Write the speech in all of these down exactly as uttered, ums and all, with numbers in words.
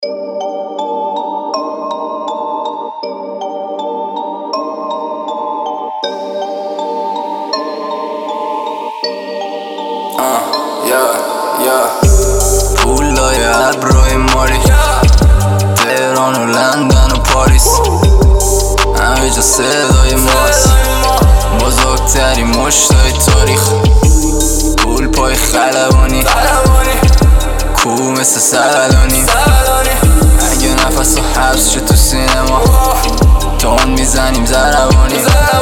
پولای ابروی ماری، تهران و لندن و پاریس، همه جا صدای ماست، بزرگترین مشتای تاریخ. پول پای خلبانی، کو مثل سلانی، اگه نفس و حبس شد تو سینما تون میزنیم زربانی.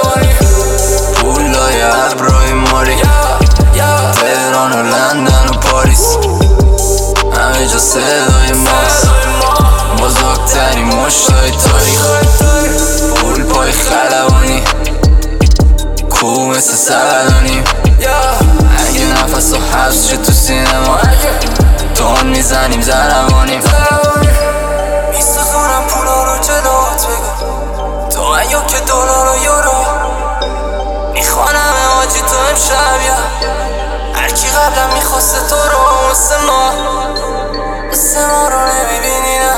پولای ابروی ماری، تهران و لندن و پاریس، همه جا صدای ماست، بزرگترین مشتای تاریخ. پول پای خلبانی، کو مثل سلانی، اگه نفس و حبس شد تو سینما تون میزنیم زربانی. میسخونم پولا رو جلوت بگم، تو ایا که دلار و یورو میخوانم آجی تو امشب، یا هرکی قبلم میخواسته تو رو مثل ما مثل ما رو نمیبینی، نه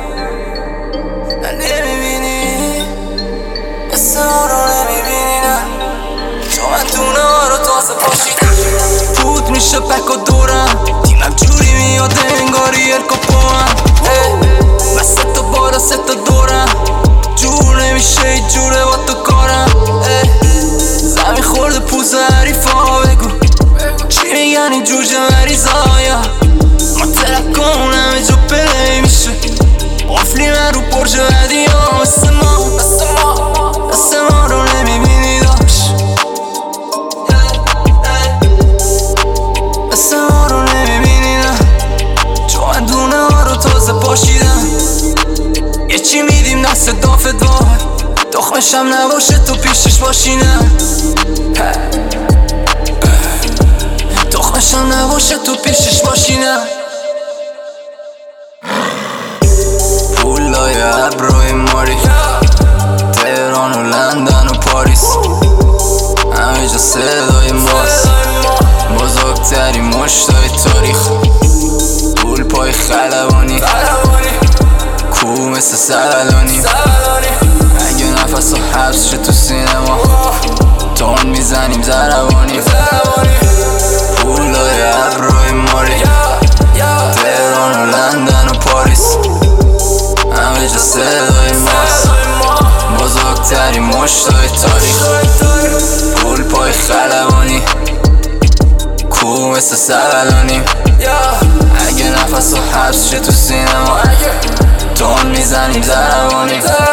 نمیبینی، مثل ما رو نمیبینی، نه تو من دونه ها رو تازه پاشیدم. بود میشه پک و دورم، تیمم جوری میاد انگاری الکاپوام، من سه تا بالا سه تا دورم، جور نمیشه ای جوره با تو کارم. زمین خورده پوز حریفا، بگو چی میگن این جوجه مریضایا، ما ترکمون همه جا پلی میشه، قفلی من رو برج بدی ها، مثل ما مثل ما مثل ما رو نمیبینی داشت، مثل ما رو نمیبینی، نه چون من دونه ها رو تازه پاشیدم. یه چی میدیم دست دافت وای، تخمشم نباشه تو پیشش باشی، نه تخمشم نباشه تو پیشش باشی، نه. پولای ابروی ماری، تهران و لندن و پاریس، همه جا صدای ماست، بزرگترین مشتای تاریخ. پول پای خلبانی، کو مثل سلانی، اگه نفس و حبس شد تو سینما تون میزنیم زربانی. پولای ابروی ماری، تهران و لندن و پاریس، همه جا صدای ماست، بزرگترین مشتای تاریخ. پول پای خلبانی، کو مثل سلانی، اگه نفس و حبس شد تو سینما تون میزنیم زربانی.